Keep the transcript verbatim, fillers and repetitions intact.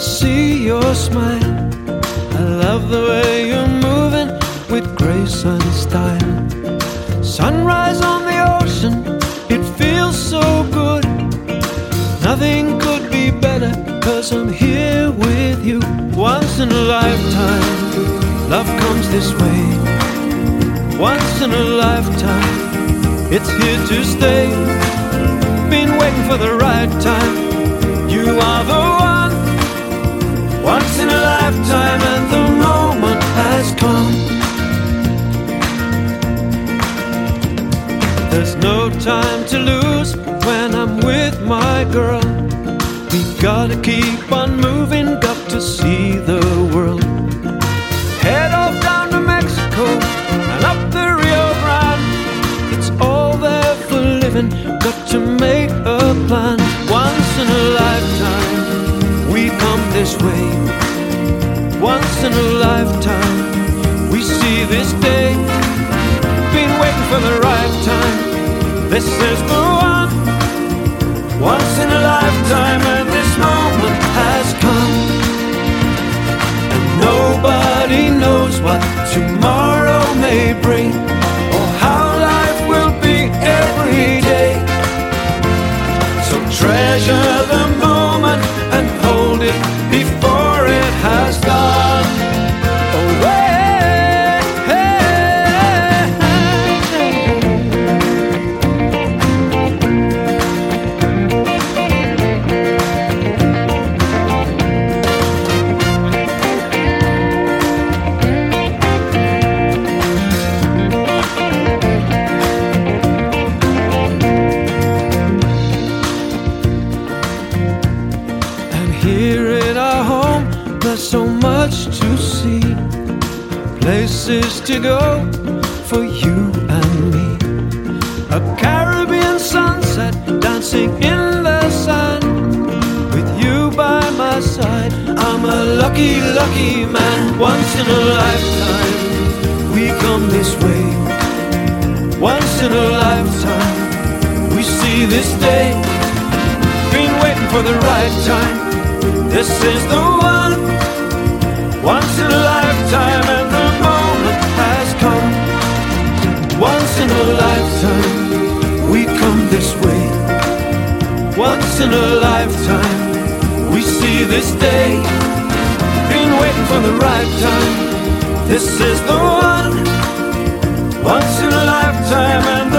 see your smile. I love the way you're moving with grace and style. Sunrise on the ocean, it feels so good. Nothing could be better, 'cause I'm here with you. Once in a lifetime, love comes this way. Once in a lifetime, it's here to stay. Been waiting for the right time. You are the one. Once in a lifetime, and the moment has come. There's no time to lose when I'm with my girl. We gotta keep on moving, got to see the world. Head off down to Mexico and up the Rio Grande. It's all there for living, got to make a plan. Once in a lifetime, we come this way. Once in a lifetime, we see this day. Been waiting for the right time. This is the one. Once in a lifetime, and this moment has come. And nobody knows what tomorrow may bring, or how life will be every day. So treasure the moment and hold it before it has gone away. Here in our home, there's so much to see. Places to go for you and me. A Caribbean sunset dancing in the sand. With you by my side, I'm a lucky, lucky man. Once in a lifetime, we come this way. Once in a lifetime, we see this day. Been waiting for the right time. This is the one. Once in a lifetime, and the moment has come. Once in a lifetime, we come this way. Once in a lifetime, we see this day. Been waiting for the right time. This is the one. Once in a lifetime, and